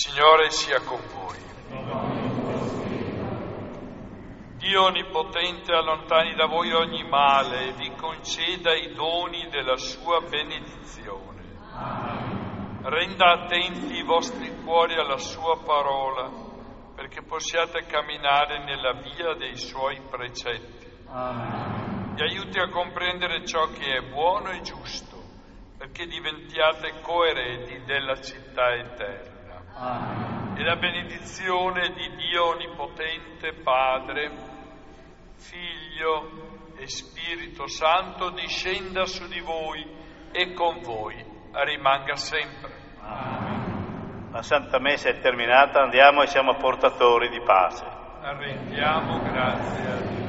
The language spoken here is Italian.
Signore sia con voi. Dio Onnipotente allontani da voi ogni male e vi conceda i doni della sua benedizione. Renda attenti i vostri cuori alla sua parola, perché possiate camminare nella via dei suoi precetti. Vi aiuti a comprendere ciò che è buono e giusto, perché diventiate coeredi della città eterna. E la benedizione di Dio Onnipotente, Padre, Figlio e Spirito Santo discenda su di voi e con voi rimanga sempre. La Santa Messa è terminata, andiamo e siamo portatori di pace. Rendiamo grazie a Dio.